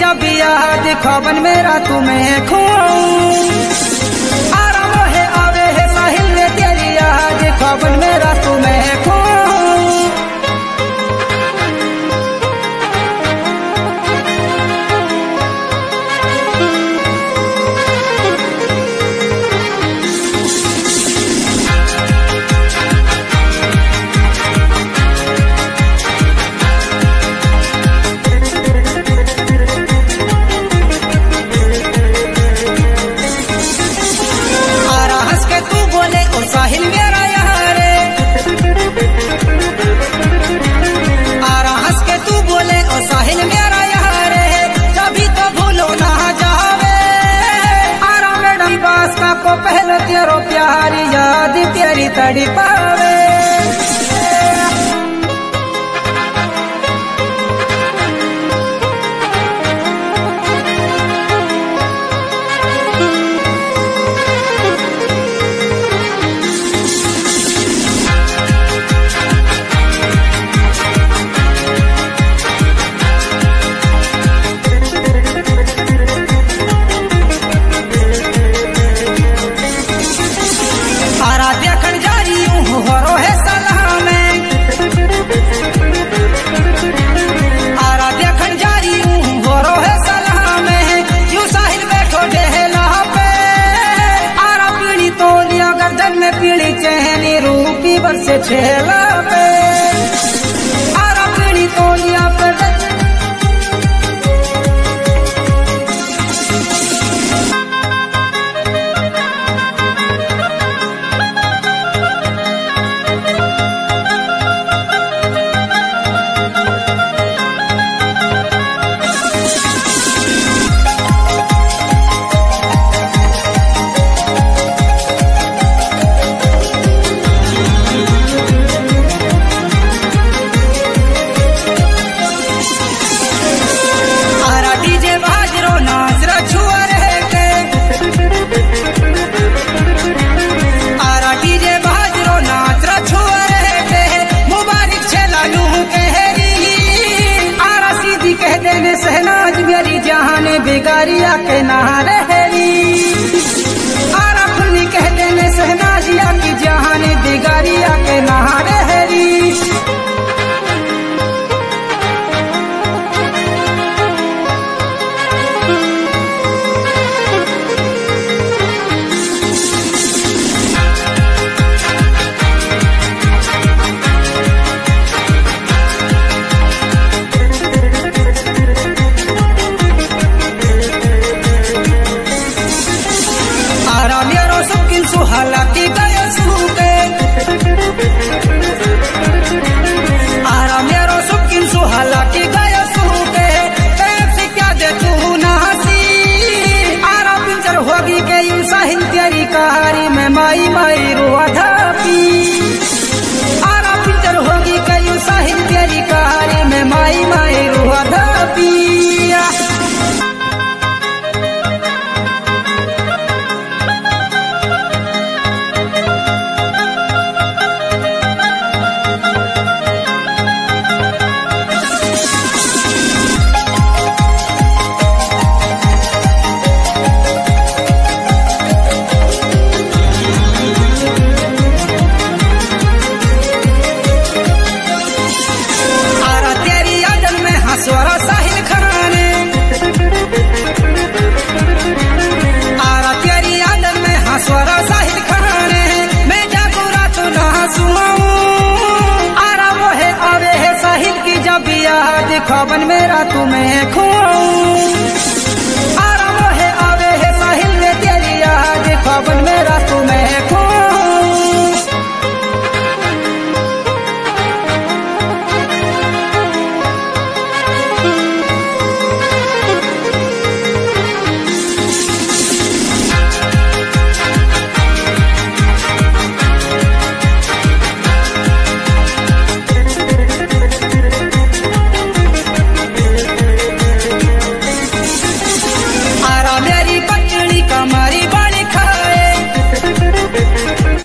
जब याद खबन मेरा तुम्हें खुआऊं आराम है आवे है साहिल रे तेरी याद खबन मेरा तुम्हें खुआऊं। साहिल मेरा यार आरा हंस के तू बोले ओ साहिल मेरा यार कभी तो भूलो ना जावे आरा मैडम पास का को पहले तेरो प्यारी याद तेरी तड़ी पावे। पीड़ी चहनी रूपी बरसे छेला पे आरा पीड़ी तोलिया पर सहनाज मेरी जहाने बिगारिया के नहारे हेरी आरा खुली कहते ने सहनाजिया की जहाने बिगारिया